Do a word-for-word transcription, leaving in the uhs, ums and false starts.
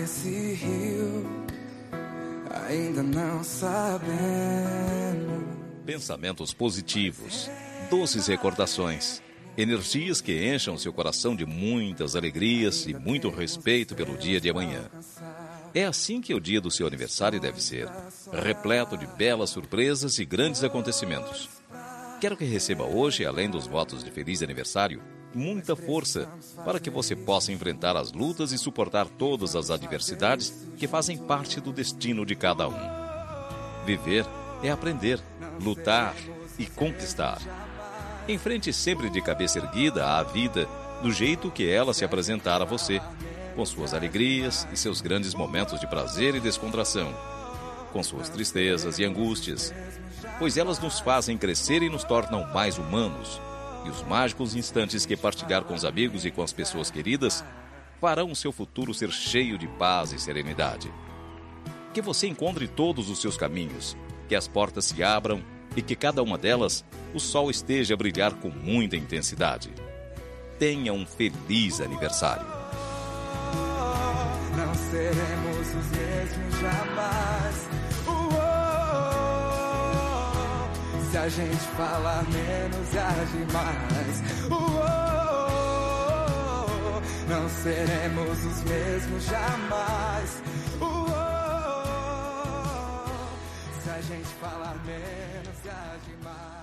esse rio, ainda não sabemos. Pensamentos positivos, doces recordações, energias que encham seu coração de muitas alegrias e muito respeito pelo dia de amanhã. É assim que o dia do seu aniversário deve ser, repleto de belas surpresas e grandes acontecimentos. Quero que receba hoje, além dos votos de feliz aniversário, muita força para que você possa enfrentar as lutas e suportar todas as adversidades que fazem parte do destino de cada um. Viver é aprender, lutar e conquistar. Enfrente sempre de cabeça erguida à vida, do jeito que ela se apresentar a você, com suas alegrias e seus grandes momentos de prazer e descontração, com suas tristezas e angústias, pois elas nos fazem crescer e nos tornam mais humanos, e os mágicos instantes que partilhar com os amigos e com as pessoas queridas farão o seu futuro ser cheio de paz e serenidade. Que você encontre todos os seus caminhos, que as portas se abram e que cada uma delas o sol esteja a brilhar com muita intensidade. Tenha um feliz aniversário. Não seremos os mesmos jamais. Uh-oh. Se a gente falar menos e agir mais. Uh-oh. Não seremos os mesmos jamais. Uh-oh. Se a gente falar menos e agir mais.